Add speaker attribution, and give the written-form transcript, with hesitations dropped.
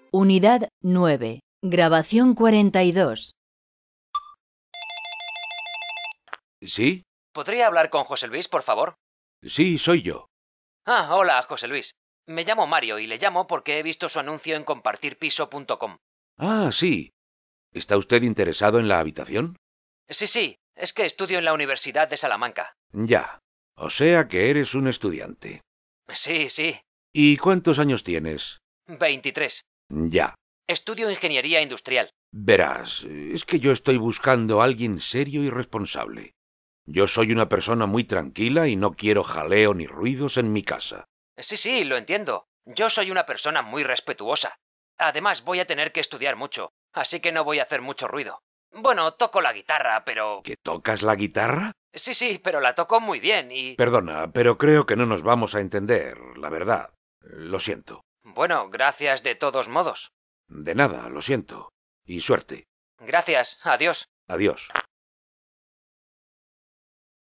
Speaker 1: Unidad 9. Grabación 42.
Speaker 2: ¿Sí?
Speaker 3: ¿Podría hablar con José Luis, por favor?
Speaker 2: Sí, soy yo.
Speaker 3: Ah, hola, José Luis. Me llamo Mario y le llamo porque he visto su anuncio en compartirpiso.com.
Speaker 2: Ah, sí. ¿Está usted interesado en la habitación?
Speaker 3: Sí, es que estudio en la Universidad de Salamanca.
Speaker 2: Ya. O sea que eres un estudiante.
Speaker 3: Sí,
Speaker 2: ¿Y cuántos años tienes?
Speaker 3: 23.
Speaker 2: Ya.
Speaker 3: Estudio ingeniería industrial.
Speaker 2: Verás, es que yo estoy buscando a alguien serio y responsable. Yo soy una persona muy tranquila y no quiero jaleo ni ruidos en mi casa.
Speaker 3: Sí, lo entiendo. Yo soy una persona muy respetuosa. Además, voy a tener que estudiar mucho, así que no voy a hacer mucho ruido. Bueno, toco la guitarra, pero...
Speaker 2: ¿Que tocas la guitarra?
Speaker 3: Sí, pero la toco muy bien y...
Speaker 2: Perdona, pero creo que no nos vamos a entender, la verdad. Lo siento.
Speaker 3: Bueno, gracias de todos modos.
Speaker 2: De nada, lo siento. Y suerte.
Speaker 3: Gracias, adiós.
Speaker 2: Adiós.